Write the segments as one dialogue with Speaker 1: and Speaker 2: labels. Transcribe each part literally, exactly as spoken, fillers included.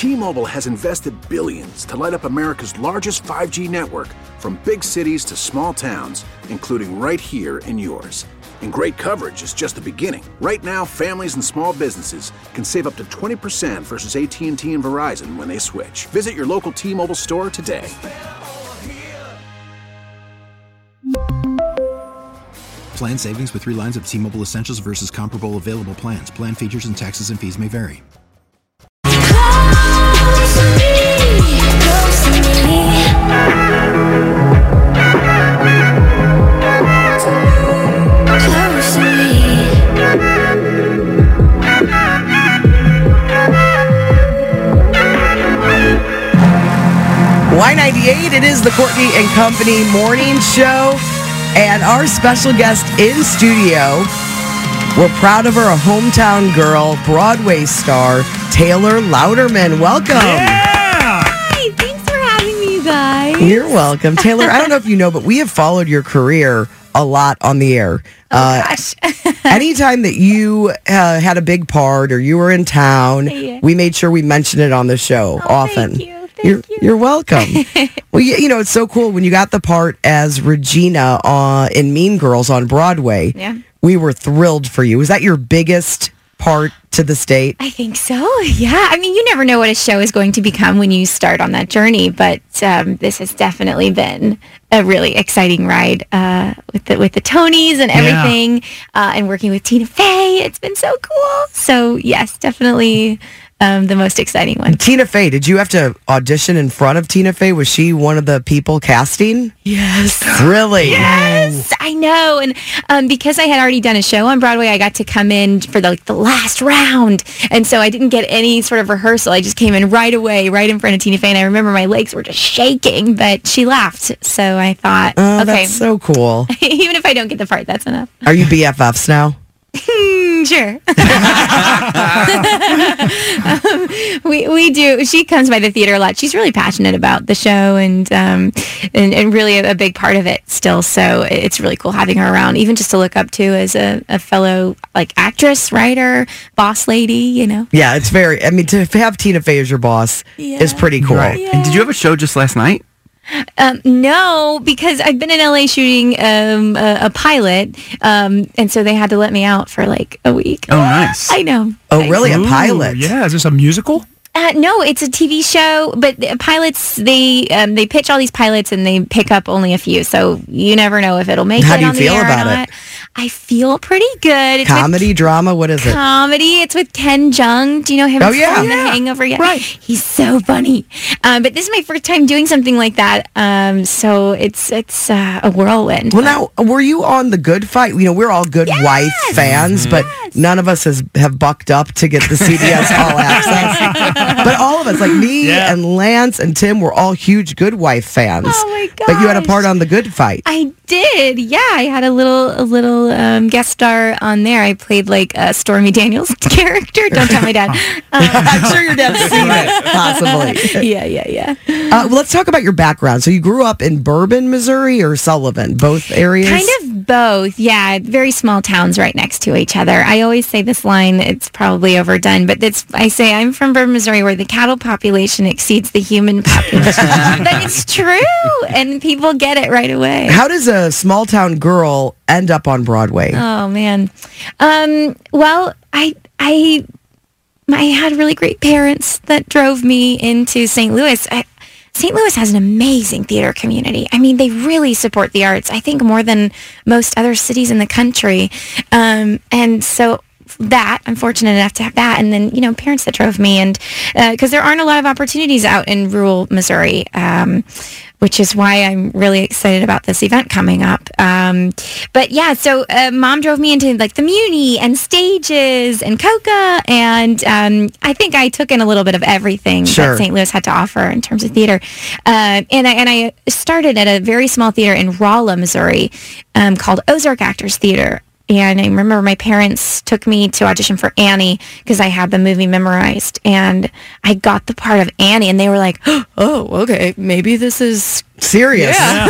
Speaker 1: T-Mobile has invested billions to light up America's largest five G network, from big cities to small towns, including right here in yours. And great coverage is just the beginning. Right now, families and small businesses can save up to twenty percent versus A T and T and Verizon when they switch. Visit your local T-Mobile store today.
Speaker 2: Plan savings with three lines of T-Mobile Essentials versus comparable available plans. Plan features and taxes and fees may vary.
Speaker 3: Close to me, close to me. Close to me.
Speaker 4: Y ninety-eight, it is the Courtney and Company morning show. And our special guest in studio, we're proud of her, a hometown girl, Broadway star, Taylor Louderman. Welcome.
Speaker 5: Yeah!
Speaker 6: Hi, thanks for having me, you guys.
Speaker 4: You're welcome. Taylor, I don't know if you know, but we have followed your career a lot on the air.
Speaker 6: Oh, uh, gosh.
Speaker 4: Anytime that you uh, had a big part or you were in town,
Speaker 6: Yeah.
Speaker 4: we made sure we mentioned it on the show
Speaker 6: Oh,
Speaker 4: often.
Speaker 6: Thank you. Thank
Speaker 4: You're,
Speaker 6: you.
Speaker 4: you're welcome. Well, you, you know, it's so cool when you got the part as Regina uh, in Mean Girls on Broadway.
Speaker 6: Yeah.
Speaker 4: We were thrilled for you. Was that your biggest part to the state?
Speaker 6: I think so. Yeah. I mean, you never know what a show is going to become when you start on that journey, but um, this has definitely been a really exciting ride uh, with the with the Tonys and everything, uh, and working with Tina Fey. It's been so cool. So yes, definitely um, the most exciting one.
Speaker 4: Tina Fey, did you have to audition in front of Tina Fey? Was she one of the people casting?
Speaker 6: Yes.
Speaker 4: Really?
Speaker 6: Yes, I know. And um, because I had already done a show on Broadway, I got to come in for the, like, the last round. And so I didn't get any sort of rehearsal. I just came in right away, right in front of Tina Fey. And I remember my legs were just shaking, but she laughed. So I thought,
Speaker 4: Oh,
Speaker 6: okay,
Speaker 4: that's so cool.
Speaker 6: even if I don't get the part, that's enough.
Speaker 4: Are you B F Fs now?
Speaker 6: Hmm, sure. um, we we do. She comes by the theater a lot. She's really passionate about the show and um, and, and really a, a big part of it still. So it's really cool having her around, even just to look up to as a, a fellow like actress, writer, boss lady. You know.
Speaker 4: Yeah, it's very, I mean, to have Tina Fey as your boss
Speaker 6: Yeah.
Speaker 4: is pretty cool.
Speaker 5: Right.
Speaker 6: Yeah.
Speaker 5: And did you have a show just last night?
Speaker 6: Um, no, because I've been in L A shooting um, a, a pilot, um, and so they had to let me out for like a week.
Speaker 5: Oh, nice.
Speaker 6: I know.
Speaker 4: Oh, really? A
Speaker 5: Ooh,
Speaker 4: pilot?
Speaker 5: Yeah, is this a musical?
Speaker 6: Uh, no, it's a T V show, but the pilots, they um, they pitch all these pilots and they pick up only a few, so you never know if it'll make
Speaker 4: How
Speaker 6: it
Speaker 4: do you
Speaker 6: on
Speaker 4: feel
Speaker 6: the air
Speaker 4: about
Speaker 6: or
Speaker 4: it?
Speaker 6: not. I feel pretty good. It's
Speaker 4: Comedy,
Speaker 6: with
Speaker 4: drama, what is it?
Speaker 6: comedy. It's with Ken Jeong. Do you know him
Speaker 4: Oh, yeah.
Speaker 6: from The
Speaker 4: Yeah.
Speaker 6: Hangover? Yeah.
Speaker 4: Right.
Speaker 6: He's so funny. Um, but this is my first time doing something like that, um, so it's it's uh, a whirlwind.
Speaker 4: Well, now, were you on The Good Fight? You know, we're all Good
Speaker 6: Yes!
Speaker 4: Wife fans, but
Speaker 6: Yes!
Speaker 4: none of us has, have bucked up to get the C B S All Access. But all of us, like me
Speaker 5: Yeah.
Speaker 4: and Lance and Tim, were all huge Good Wife fans.
Speaker 6: Oh, my
Speaker 4: But you had a
Speaker 6: gosh.
Speaker 4: part on The Good Fight.
Speaker 6: I did, yeah. I had a little a little um, guest star on there. I played like a Stormy Daniels character. Don't tell my dad. Um,
Speaker 4: I'm sure your dad's seen it, possibly.
Speaker 6: yeah, yeah, yeah.
Speaker 4: Uh, well, let's talk about your background. So you grew up in Bourbon, Missouri, or Sullivan? Both areas?
Speaker 6: Kind of both, yeah. Very small towns right next to each other. I always say this line, it's probably overdone, but it's, I say I'm from Bourbon, Missouri, where the cattle population exceeds the human population. But it's true, and people get it right away.
Speaker 4: How does a small town girl end up on Broadway?
Speaker 6: Oh man. Um, well, I I I had really great parents that drove me into Saint Louis. I, Saint Louis has an amazing theater community. I mean, they really support the arts. I think more than most other cities in the country. Um, and so that I'm fortunate enough to have that, and then you know parents that drove me, and because uh, there aren't a lot of opportunities out in rural Missouri. Um, which is why I'm really excited about this event coming up. Um, but yeah, so uh, mom drove me into like the Muni and stages and Coca, and um, I think I took in a little bit of everything
Speaker 4: Sure.
Speaker 6: that Saint Louis had to offer in terms of theater. Uh, and I and I started at a very small theater in Rolla, Missouri, um, called Ozark Actors Theater. And I remember my parents took me to audition for Annie because I had the movie memorized. And I got the part of Annie, and they were like, oh, okay, maybe this is
Speaker 4: Serious.
Speaker 6: Yeah.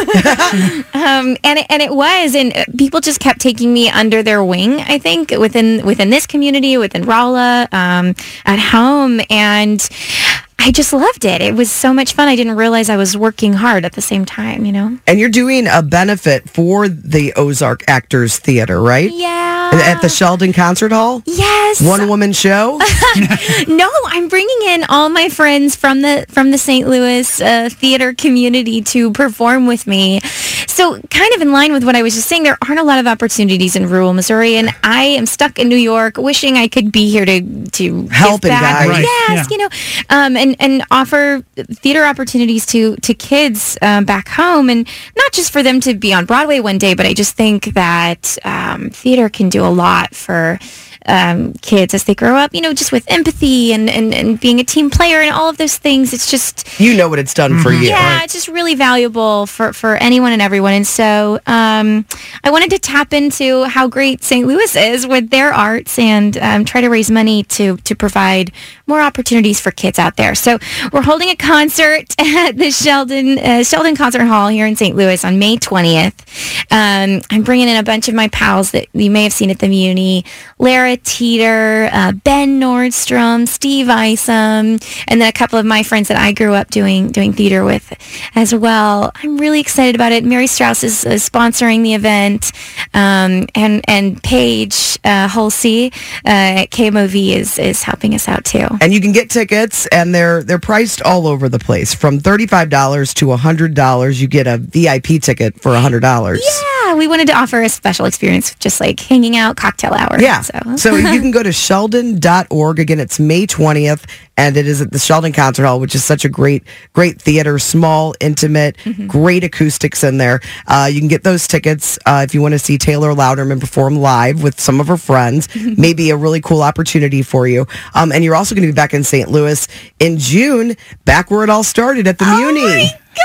Speaker 6: um, and, it, and it was. And people just kept taking me under their wing, I think, within within this community, within Rolla, um, at home. And I just loved it. It was so much fun. I didn't realize I was working hard at the same time, you know?
Speaker 4: And you're doing a benefit for the Ozark Actors Theater, right?
Speaker 6: Yeah.
Speaker 4: At the Sheldon Concert Hall?
Speaker 6: Yes.
Speaker 4: One woman show?
Speaker 6: No, I'm bringing in all my friends from the from the Saint Louis uh, theater community to perform with me. So kind of in line with what I was just saying, there aren't a lot of opportunities in rural Missouri, and I am stuck in New York wishing I could be here to, to
Speaker 4: help
Speaker 6: give
Speaker 4: and
Speaker 6: back.
Speaker 4: guide.
Speaker 5: Right,
Speaker 6: Yes,
Speaker 5: yeah.
Speaker 6: you know, um, and, and offer theater opportunities to, to kids um, back home, and not just for them to be on Broadway one day, but I just think that um, theater can do a lot for um, kids as they grow up, you know, just with empathy and, and, and being a team player and all of those things. It's just...
Speaker 4: You know what it's done for you.
Speaker 6: Yeah, it's just really valuable for, for anyone and everyone. And so um, I wanted to tap into how great Saint Louis is with their arts and um, try to raise money to, to provide more opportunities for kids out there. So we're holding a concert at the Sheldon uh, Sheldon Concert Hall here in Saint Louis on May twentieth. Um, I'm bringing in a bunch of my pals that you may have seen at the Muni. Lara Teeter, uh, Ben Nordstrom, Steve Isom, and then a couple of my friends that I grew up doing doing theater with as well. I'm really excited about it. Mary Strauss is, is sponsoring the event, um, and and Paige uh, Hulsey uh, at K M O V is is helping us out too.
Speaker 4: And you can get tickets, and they're they're priced all over the place, from thirty-five dollars to one hundred dollars. You get a V I P ticket for one hundred dollars.
Speaker 6: Yeah, we wanted to offer a special experience, just like hanging out, cocktail hour.
Speaker 4: Yeah.
Speaker 6: So,
Speaker 4: So you can go to sheldon dot org. Again, it's May twentieth, and it is at the Sheldon Concert Hall, which is such a great, great theater, small, intimate,
Speaker 6: Mm-hmm.
Speaker 4: great acoustics in there. Uh, you can get those tickets uh, if you want to see Taylor Louderman perform live with some of her friends.
Speaker 6: Mm-hmm.
Speaker 4: Maybe a really cool opportunity for you. Um, and you're also going to be back in Saint Louis in June, back where it all started at the Muni.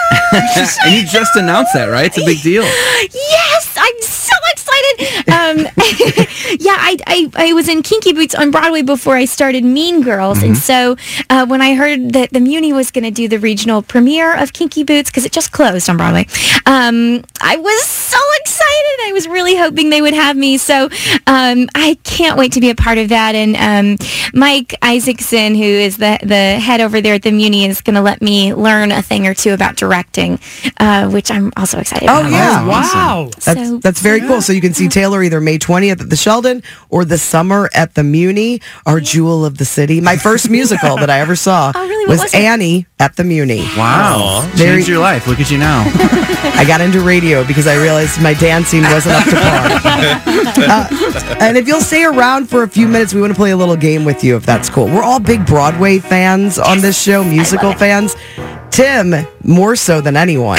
Speaker 5: And you just announced that, right? It's a big deal.
Speaker 6: Yes, I'm so excited. Um, yeah, I, I I was in Kinky Boots on Broadway before I started Mean Girls, and so uh, when I heard that the Muni was going to do the regional premiere of Kinky Boots, because it just closed on Broadway, um, I was so excited. I was really hoping they would have me, so um, I can't wait to be a part of that. And um, Mike Isaacson, who is the the head over there at the Muni, is going to let me learn a thing or two about directing, uh, which I'm also excited
Speaker 4: Oh,
Speaker 6: about.
Speaker 4: yeah.
Speaker 5: Wow.
Speaker 4: That's
Speaker 6: So-
Speaker 4: that's very cool. So you can see Taylor either May twentieth at the Sheldon or the summer at the Muni, our jewel of the city. My first musical that I ever saw
Speaker 6: Oh, really? What
Speaker 4: was,
Speaker 6: was it?
Speaker 4: Annie at the Muni.
Speaker 5: Wow.
Speaker 4: Very-
Speaker 5: Changed your life. Look at you now.
Speaker 4: I got into radio because I realized my dancing wasn't up to par. uh, and if you'll stay around for a few minutes, we want to play a little game with you, if that's cool. We're all big Broadway fans on this show, musical fans. Tim, more so than anyone.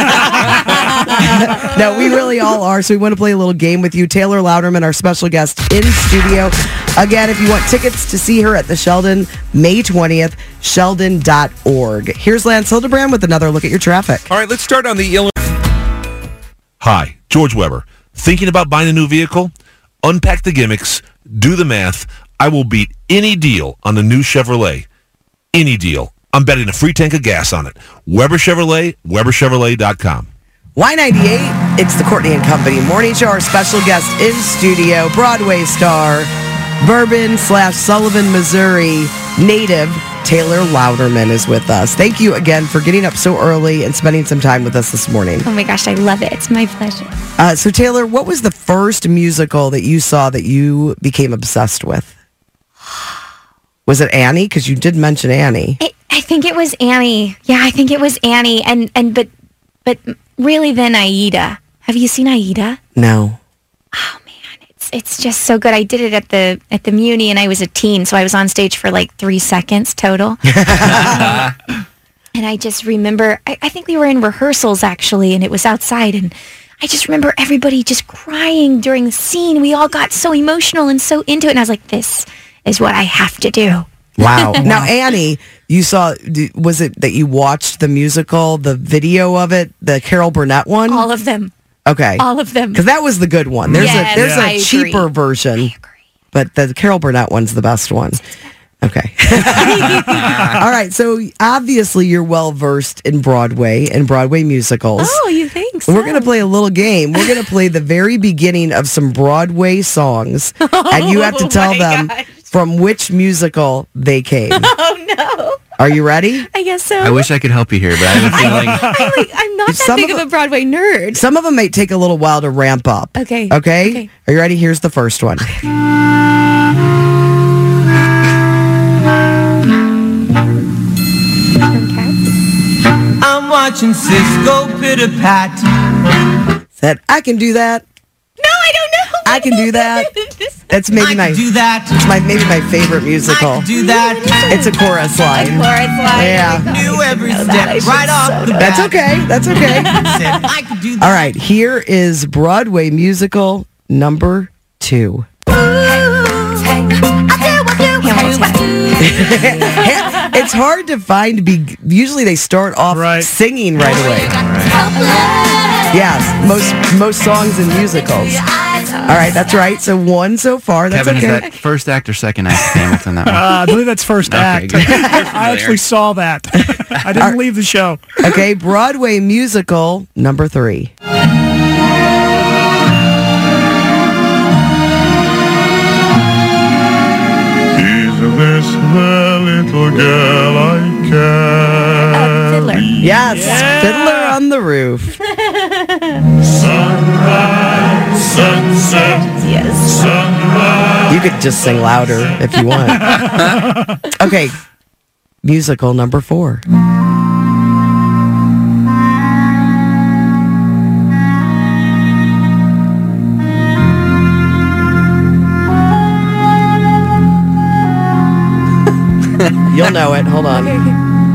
Speaker 4: No, we really all are. So we want to play a little game with you. Taylor Louderman, our special guest in studio. Again, if you want tickets to see her at the Sheldon, May twentieth, sheldon dot org. Here's Lance Hildebrand with another look at your traffic.
Speaker 7: All right, let's start on the Illinois. Hi, George Weber. Thinking about buying a new vehicle? Unpack the gimmicks, do the math. I will beat any deal on the new Chevrolet. Any deal. I'm betting a free tank of gas on it. Weber Chevrolet, Weber Chevrolet dot com.
Speaker 4: Y ninety-eight, it's the Courtney and Company Morning Show. Our special guest in studio, Broadway star, Bourbon slash Sullivan, Missouri native, Taylor Louderman is with us. Thank you again for getting up so early and spending some time with us this morning.
Speaker 6: Oh my gosh, I love it. It's my pleasure.
Speaker 4: Uh, so Taylor, what was the first musical that you saw that you became obsessed with? Was it Annie? Because you did mention Annie.
Speaker 6: I, I think it was Annie. Yeah, I think it was Annie. And, and but but really then Aida. Have you seen Aida?
Speaker 4: No.
Speaker 6: Oh man, it's it's just so good. I did it at the at the Muni and I was a teen, so I was on stage for like three seconds total. And I just remember, I, I think we were in rehearsals actually, and it was outside, and I just remember everybody just crying during the scene. We all got so emotional and so into it, and I was like, this is what I have to do.
Speaker 4: Wow. Now, Annie, you saw, d- was it that you watched the musical, the video of it, the Carol Burnett one?
Speaker 6: All of them.
Speaker 4: Okay.
Speaker 6: All of them.
Speaker 4: Because that was the good one. There's
Speaker 6: Yes,
Speaker 4: a there's
Speaker 6: I
Speaker 4: a
Speaker 6: agree.
Speaker 4: cheaper version, but the Carol Burnett one's the best one. Okay. All right. So obviously you're well versed in Broadway and Broadway musicals.
Speaker 6: Oh, you think so?
Speaker 4: We're going to play a little game. We're going to play the very beginning of some Broadway songs, and you have to
Speaker 6: Oh
Speaker 4: tell
Speaker 6: my
Speaker 4: them
Speaker 6: gosh.
Speaker 4: from which musical they came.
Speaker 6: Oh, no.
Speaker 4: Are you ready?
Speaker 6: I guess so.
Speaker 5: I wish I could help you here, but I have a feeling.
Speaker 6: I'm, like, I'm not that
Speaker 4: Some
Speaker 6: big
Speaker 4: of
Speaker 6: of a Broadway nerd.
Speaker 4: Some of them may take a little while to ramp up.
Speaker 6: Okay.
Speaker 4: Okay?
Speaker 6: Okay.
Speaker 4: Are you ready? Here's the first one.
Speaker 8: I'm watching Cisco pitter-pat.
Speaker 4: Said, I can do that.
Speaker 6: No, I don't know.
Speaker 4: I can do that. That's maybe
Speaker 8: I
Speaker 4: my
Speaker 8: can do that.
Speaker 4: it's my maybe my favorite musical.
Speaker 8: I can do that.
Speaker 4: It's a chorus line.
Speaker 6: Chorus line.
Speaker 4: Yeah.
Speaker 8: Knew every
Speaker 6: know
Speaker 8: step
Speaker 6: that. I should
Speaker 8: right off the bat.
Speaker 4: That's okay. That's okay.
Speaker 8: Said, I could do that.
Speaker 4: All right, here is Broadway musical number two. It's hard to find. Be usually they start off
Speaker 9: Right.
Speaker 4: singing right away. Yes, most most songs in musicals. All right, that's right. So one so far. That's
Speaker 5: Kevin,
Speaker 4: okay.
Speaker 5: is that first act or second act Hamilton? That one.
Speaker 9: Uh, I believe that's first
Speaker 5: Okay,
Speaker 9: act.
Speaker 5: good.
Speaker 9: I actually saw that. I didn't leave the show.
Speaker 4: Okay, Broadway musical number three.
Speaker 7: Is this the little girl I can?
Speaker 6: Uh, Fiddler.
Speaker 4: Yes, Fiddler on the Roof.
Speaker 7: Sunrise, sunset,
Speaker 6: Yes.
Speaker 7: sunrise.
Speaker 4: You could just sing louder if you want. Okay, musical number four. You'll know it. Hold on.
Speaker 6: Okay, okay.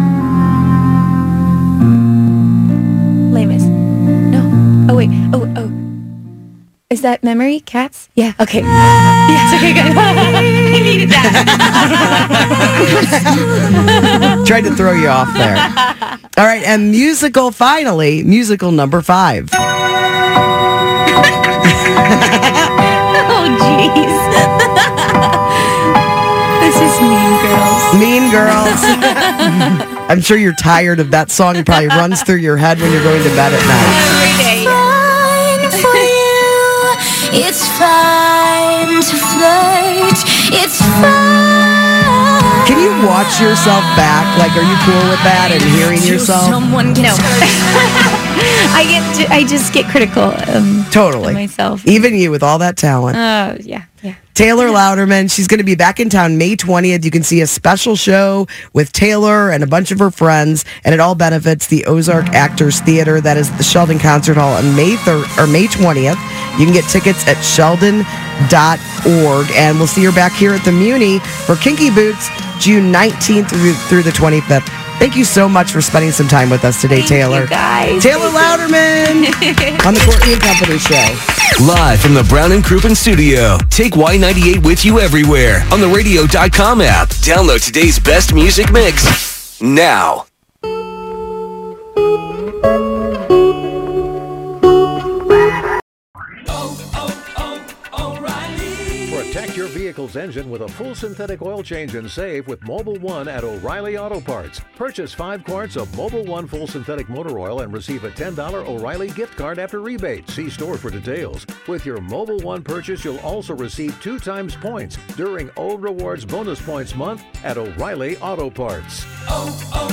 Speaker 6: Les Mis. No. Oh, wait. Oh, oh. Is that Memory? Cats? Yeah. Okay. Yes. Okay, good. I needed that.
Speaker 4: Tried to throw you off there. All right, and musical finally, musical number five.
Speaker 6: Oh, jeez. This is Mean Girls.
Speaker 4: Mean Girls. I'm sure you're tired of that song. It probably runs through your head when you're going to bed at night.
Speaker 6: Every day.
Speaker 3: Fine for you. It's fine to flirt. It's fine.
Speaker 4: Can you watch yourself back? Like, are you cool with that and hearing yourself?
Speaker 3: Someone
Speaker 6: No. I get. To, I just get critical. Um,
Speaker 4: Totally.
Speaker 6: of myself.
Speaker 4: Even you with all that talent.
Speaker 6: Oh, yeah, yeah.
Speaker 4: Taylor Louderman, she's going to be back in town May twentieth. You can see a special show with Taylor and a bunch of her friends, and it all benefits the Ozark Actors Theater. That is the Sheldon Concert Hall on May third or May twentieth. You can get tickets at sheldon dot org, and we'll see her back here at the Muni for Kinky Boots June nineteenth through, through the twenty-fifth. Thank you so much for spending some time with us today,
Speaker 6: Thank
Speaker 4: Taylor.
Speaker 6: you guys.
Speaker 4: Taylor Louderman on the Courtney and Company Show.
Speaker 10: Live from the Brown and Crouppen studio. Take Y ninety-eight with you everywhere on the radio dot com app. Download today's best music mix now.
Speaker 11: Protect your vehicle's engine with a full synthetic oil change and save with Mobile One at O'Reilly Auto Parts. Purchase five quarts of Mobile One full synthetic motor oil and receive a ten dollars O'Reilly gift card after rebate. See store for details. With your Mobile One purchase, you'll also receive two times points during O Rewards Bonus Points Month at O'Reilly Auto Parts.
Speaker 8: Oh, oh.